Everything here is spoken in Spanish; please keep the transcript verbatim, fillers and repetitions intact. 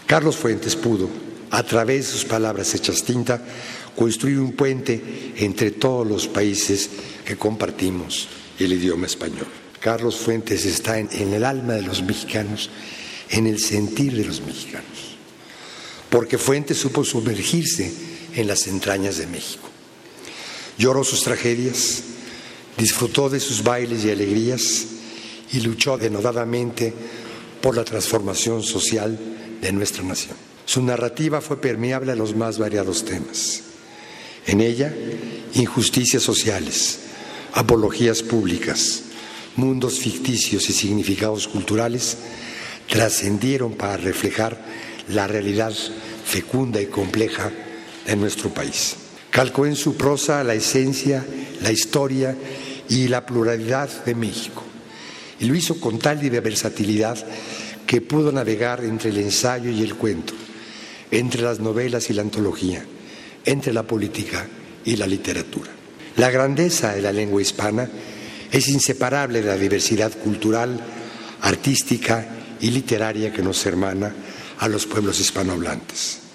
Carlos Fuentes pudo, a través de sus palabras hechas tinta, construir un puente entre todos los países que compartimos el idioma español. Carlos Fuentes está en, en el alma de los mexicanos, en el sentir de los mexicanos, porque Fuentes supo sumergirse en las entrañas de México. Lloró sus tragedias, disfrutó de sus bailes y alegrías y luchó denodadamente por la transformación social de nuestra nación. Su narrativa fue permeable a los más variados temas. En ella, injusticias sociales, apologías públicas, mundos ficticios y significados culturales trascendieron para reflejar la realidad fecunda y compleja de nuestro país. Calcó en su prosa la esencia, la historia y la pluralidad de México, y lo hizo con tal versatilidad que pudo navegar entre el ensayo y el cuento, entre las novelas y la antología, entre la política y la literatura. La grandeza de la lengua hispana es inseparable de la diversidad cultural, artística y literaria que nos hermana a los pueblos hispanohablantes.